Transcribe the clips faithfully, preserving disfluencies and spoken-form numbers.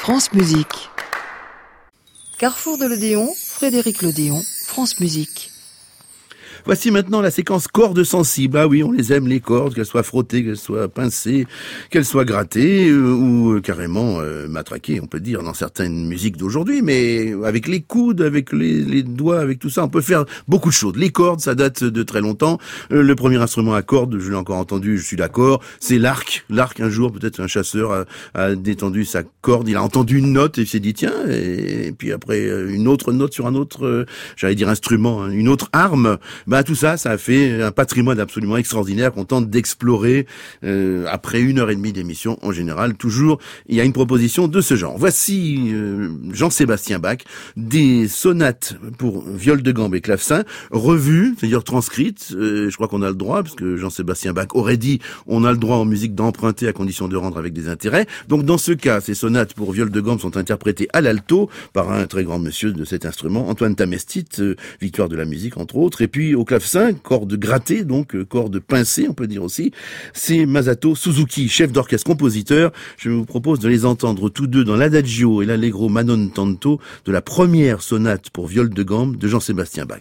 France Musique. Carrefour de l'Odéon, Frédéric L'Odéon, France Musique. Voici maintenant la séquence cordes sensibles. Ah oui, on les aime, les cordes, qu'elles soient frottées, qu'elles soient pincées, qu'elles soient grattées euh, ou euh, carrément euh, matraquées, on peut dire, dans certaines musiques d'aujourd'hui. Mais avec les coudes, avec les, les doigts, avec tout ça, on peut faire beaucoup de choses. Les cordes, ça date de très longtemps. Euh, le premier instrument à cordes, je l'ai encore entendu, je suis d'accord, c'est l'arc. L'arc, un jour, peut-être un chasseur a, a détendu sa corde, il a entendu une note et il s'est dit, tiens, et, et puis après une autre note sur un autre, euh, j'allais dire instrument, hein, une autre arme. Bah tout ça, ça a fait un patrimoine absolument extraordinaire qu'on tente d'explorer euh, après une heure et demie d'émission en général. Toujours, il y a une proposition de ce genre. Voici euh, Jean-Sébastien Bach, des sonates pour viol de gambe et clavecin, revues, c'est-à-dire transcrites. Euh, je crois qu'on a le droit, parce que Jean-Sébastien Bach aurait dit on a le droit en musique d'emprunter à condition de rendre avec des intérêts. Donc dans ce cas, ces sonates pour viol de gambe sont interprétées à l'alto par un très grand monsieur de cet instrument, Antoine Tamestit, euh, victoire de la musique entre autres. Et puis au clavecin, corde grattée, donc euh, corde pincée, on peut dire aussi, c'est Masato Suzuki, chef d'orchestre-compositeur. Je vous propose de les entendre tous deux dans l'adagio et l'allegro manon tanto de la première sonate pour viol de gambe de Jean-Sébastien Bach.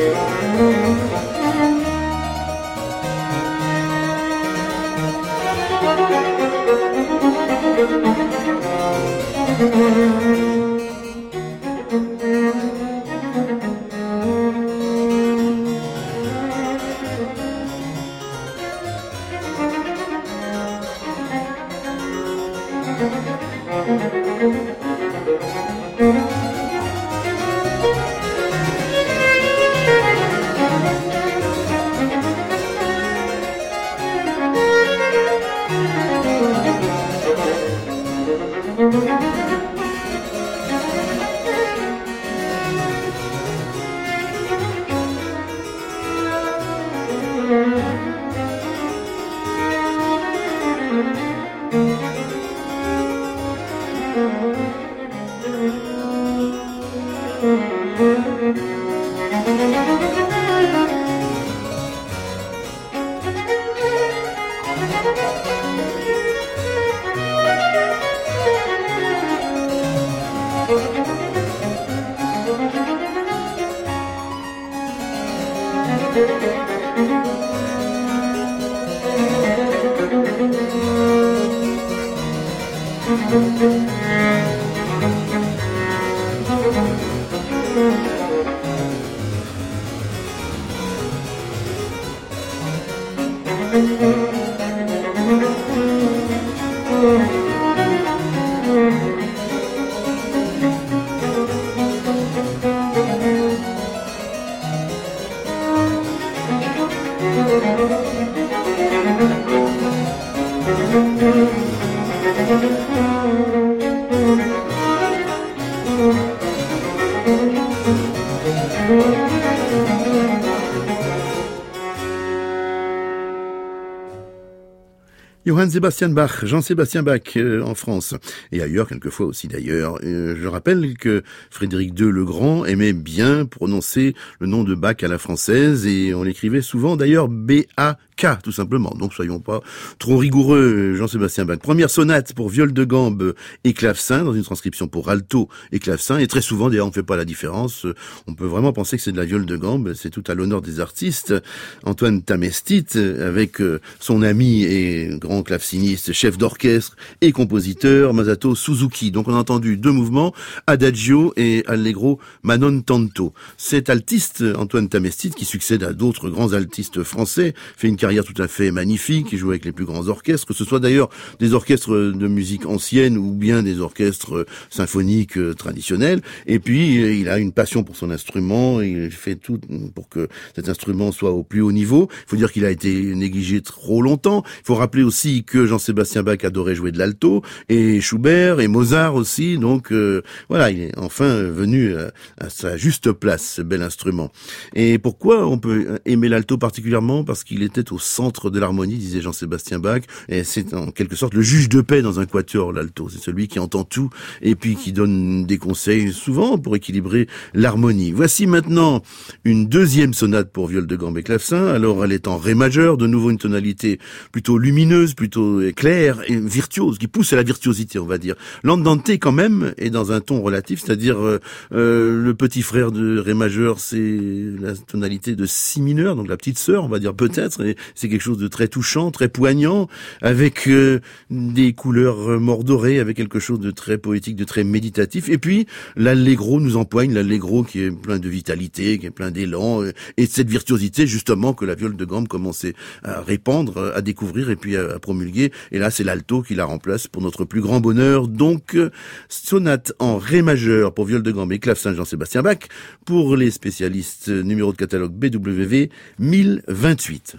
Johann Sebastian Bach, Jean-Sébastien Bach euh, en France, et ailleurs, quelquefois aussi d'ailleurs. Euh, je rappelle que Frédéric deux le Grand aimait bien prononcer le nom de Bach à la française, et on l'écrivait souvent d'ailleurs B A K, tout simplement. Donc soyons pas trop rigoureux, Jean-Sébastien Bach. Première sonate pour viol de gambe et clavecin, dans une transcription pour alto et clavecin, et très souvent d'ailleurs on ne fait pas la différence. On peut vraiment penser que c'est de la viole de gambe, c'est tout à l'honneur des artistes. Antoine Tamestit, avec son ami et grand claveciniste, chef d'orchestre et compositeur, Masato Suzuki. Donc on a entendu deux mouvements, Adagio et Allegro Manon Tanto. Cet altiste, Antoine Tamestit, qui succède à d'autres grands altistes français, fait une carrière tout à fait magnifique, il joue avec les plus grands orchestres, que ce soit d'ailleurs des orchestres de musique ancienne ou bien des orchestres symphoniques traditionnels. Et puis il a une passion pour son instrument, il fait tout pour que cet instrument soit au plus haut niveau. Il faut dire qu'il a été négligé trop longtemps. Il faut rappeler aussi que Jean-Sébastien Bach adorait jouer de l'alto, et Schubert et Mozart aussi. Donc euh, voilà, il est enfin venu à, à sa juste place, ce bel instrument. Et pourquoi on peut aimer l'alto particulièrement? Parce qu'il était au centre de l'harmonie, disait Jean-Sébastien Bach, et c'est en quelque sorte le juge de paix dans un quatuor, l'alto. C'est celui qui entend tout et puis qui donne des conseils souvent pour équilibrer l'harmonie. Voici maintenant une deuxième sonate pour viol de gambe et clavecin. Alors elle est en ré majeur, de nouveau une tonalité plutôt lumineuse, plutôt claire et virtuose, qui pousse à la virtuosité, on va dire. L'andante quand même est dans un ton relatif, c'est-à-dire euh, euh, le petit frère de ré majeur, c'est la tonalité de si mineur, donc la petite sœur, on va dire peut-être, et c'est quelque chose de très touchant, très poignant, avec euh, des couleurs mordorées, avec quelque chose de très poétique, de très méditatif. Et puis l'allegro nous empoigne, l'allegro qui est plein de vitalité, qui est plein d'élan, et de cette virtuosité justement que la viole de gambe commençait à répandre, à découvrir et puis à promulguer. Et là, c'est l'alto qui la remplace pour notre plus grand bonheur. Donc, sonate en ré majeur pour viol de gambe et clavecin Jean-Sébastien Bach, pour les spécialistes, numéro de catalogue B W V mille vingt-huit.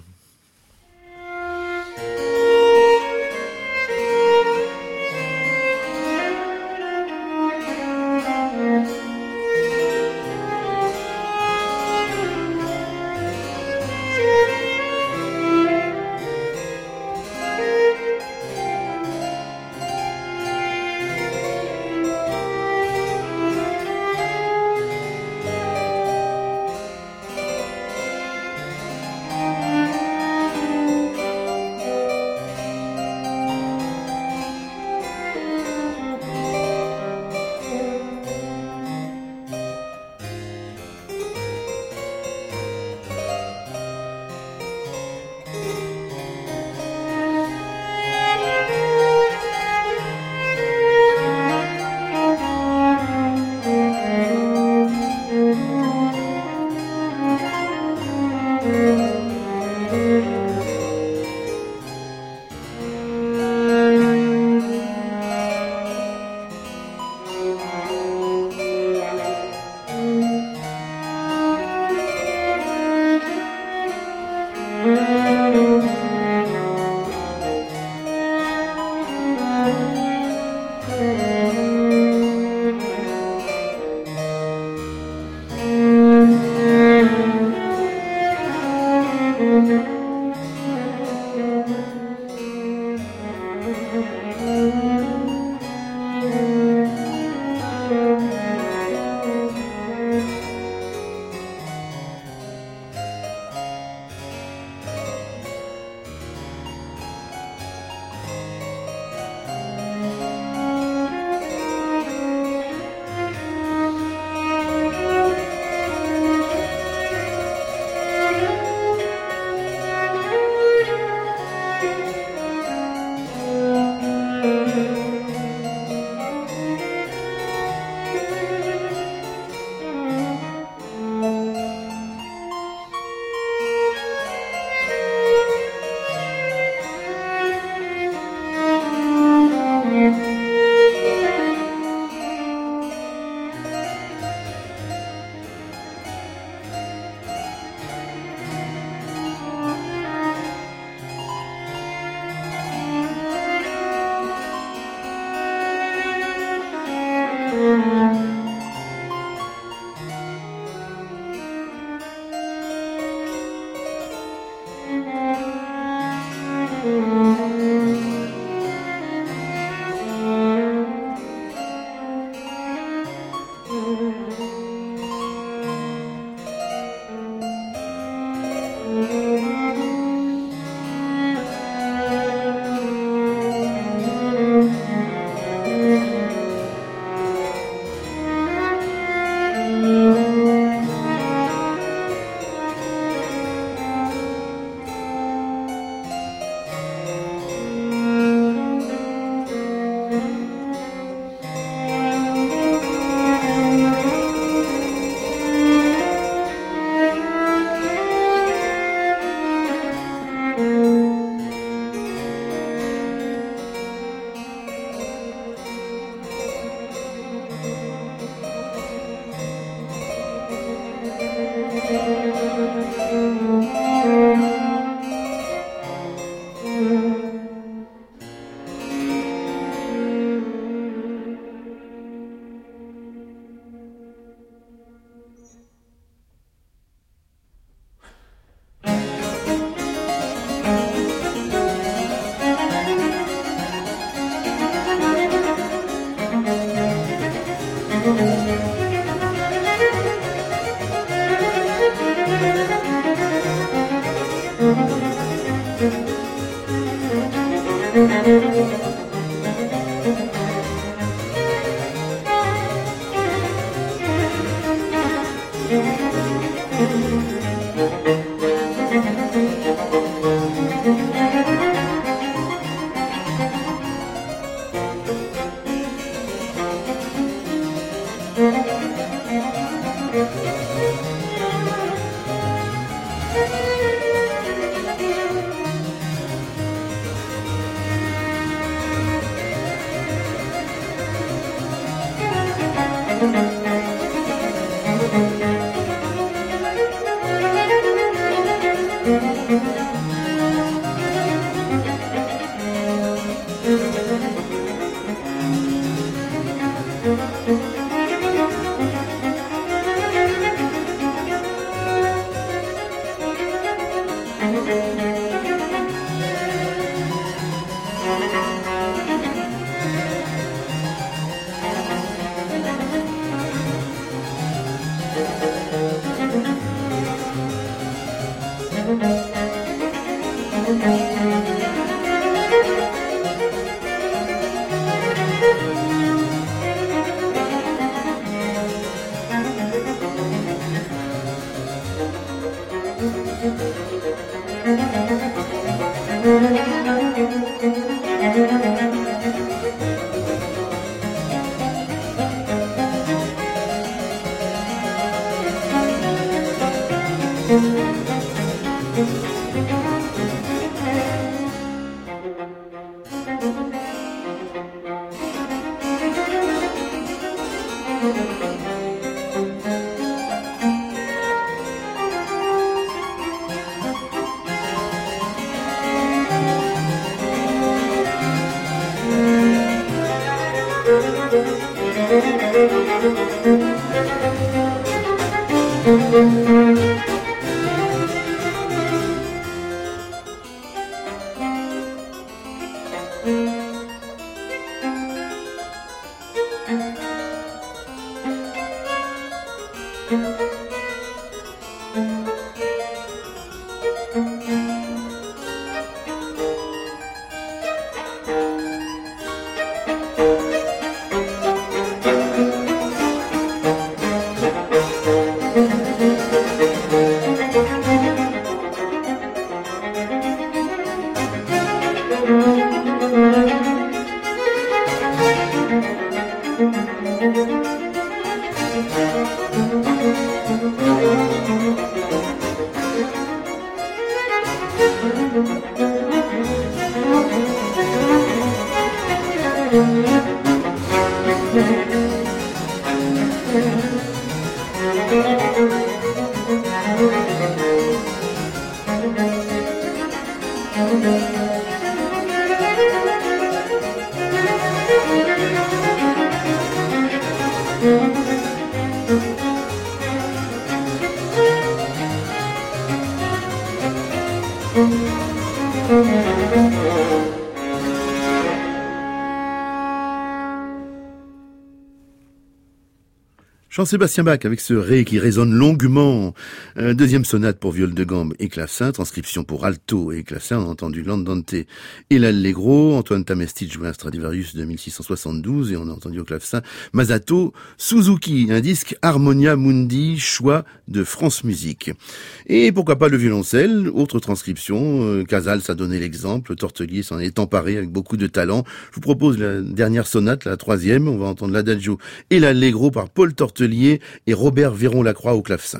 Jean-Sébastien Bach avec ce ré qui résonne longuement. Euh, deuxième sonate pour viole de gambe et clavecin, transcription pour alto et clavecin. On a entendu l'andante et l'allegro. Antoine Tamestit jouait un Stradivarius de mille six cent soixante-douze et on a entendu au clavecin Masato Suzuki, un disque Harmonia Mundi, choix de France Musique. Et pourquoi pas le violoncelle, autre transcription. Euh, Casals a donné l'exemple, Tortelier s'en est emparé avec beaucoup de talent. Je vous propose la dernière sonate, la troisième. On va entendre l'adagio et l'allegro par Paul Tortelier et Robert Véron-Lacroix au clavecin.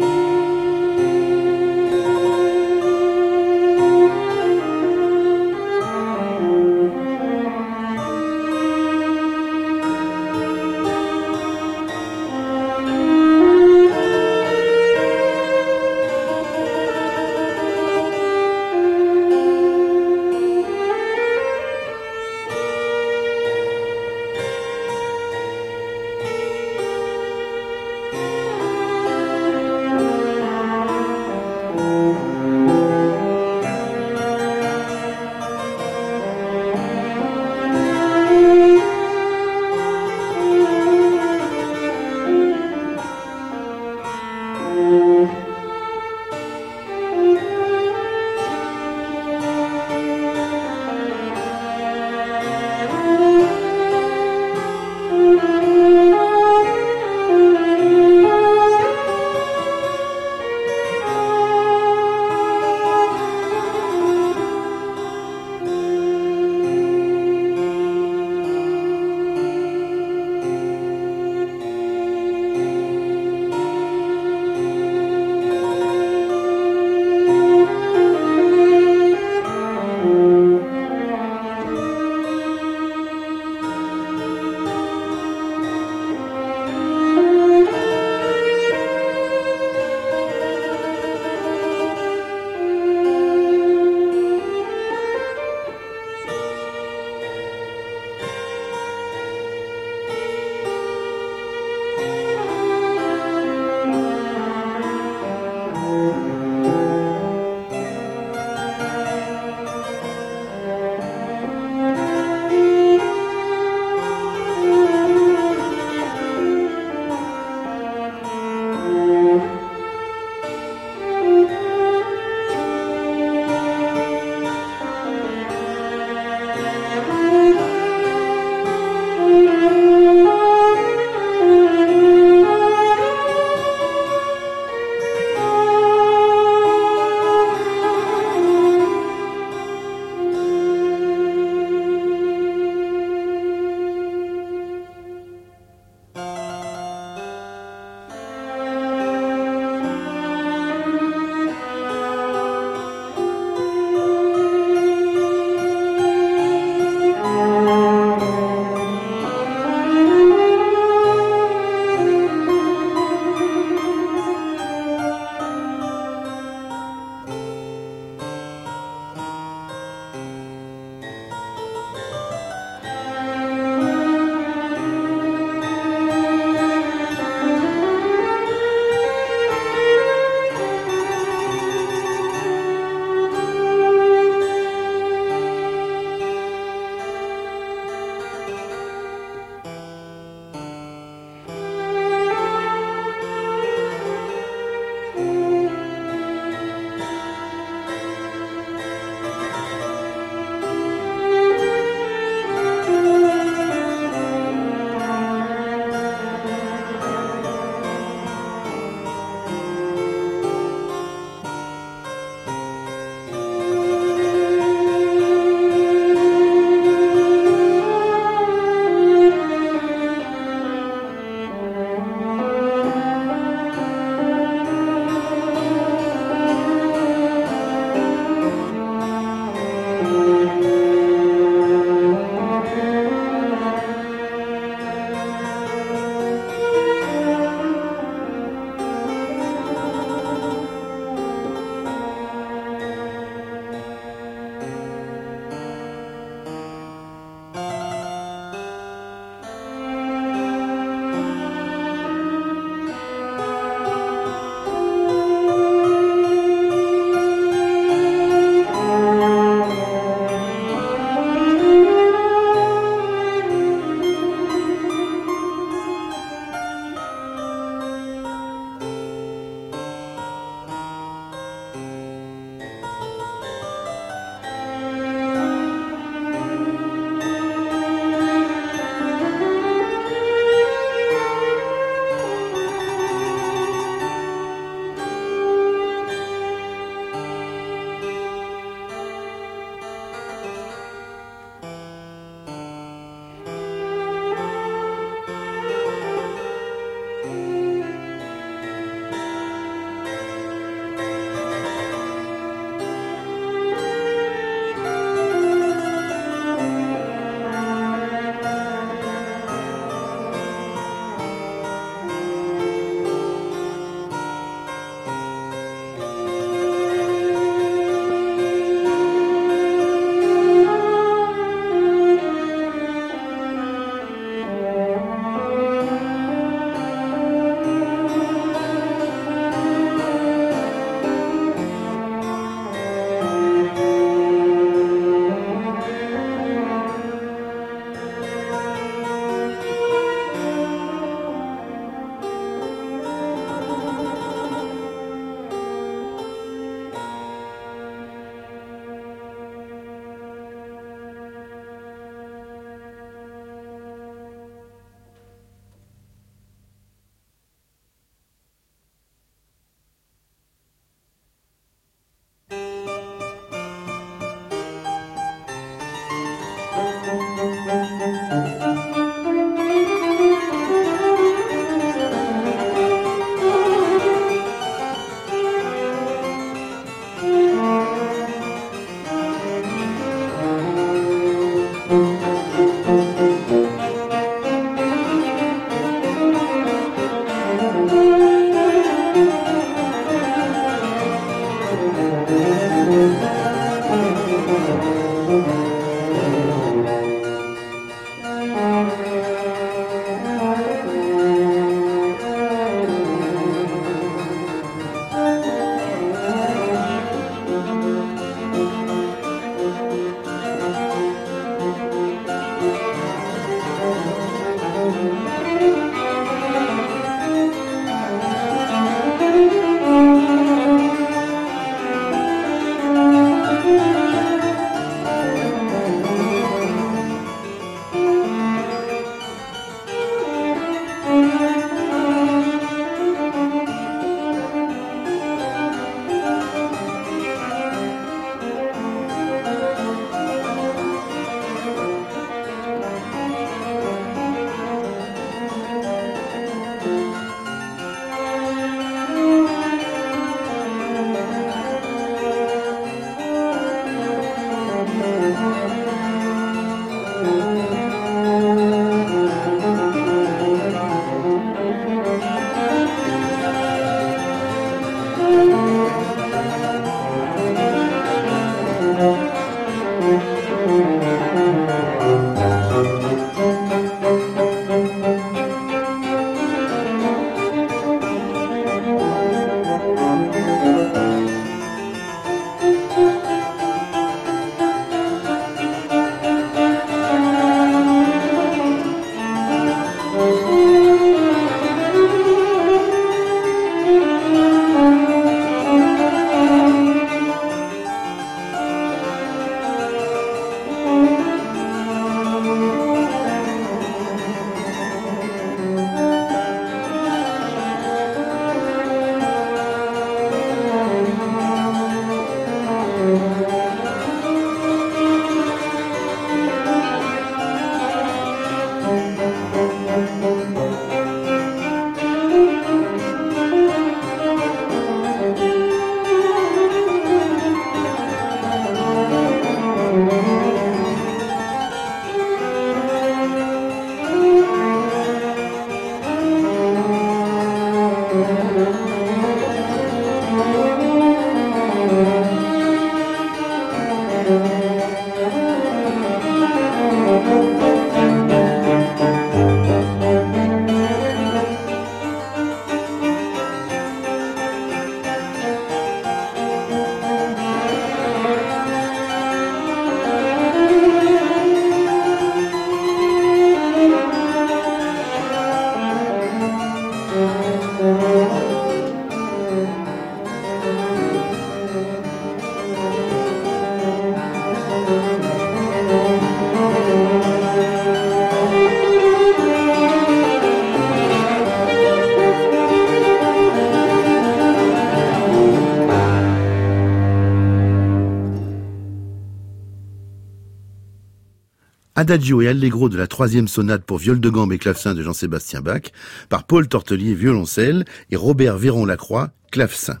Adagio et Allegro de la troisième sonate pour viol de gambe et clavecin de Jean-Sébastien Bach, par Paul Tortelier, violoncelle, et Robert Véron-Lacroix, clavecin.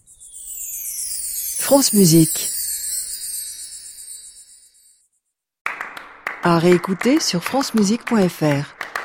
France Musique. À réécouter sur francemusique point f r.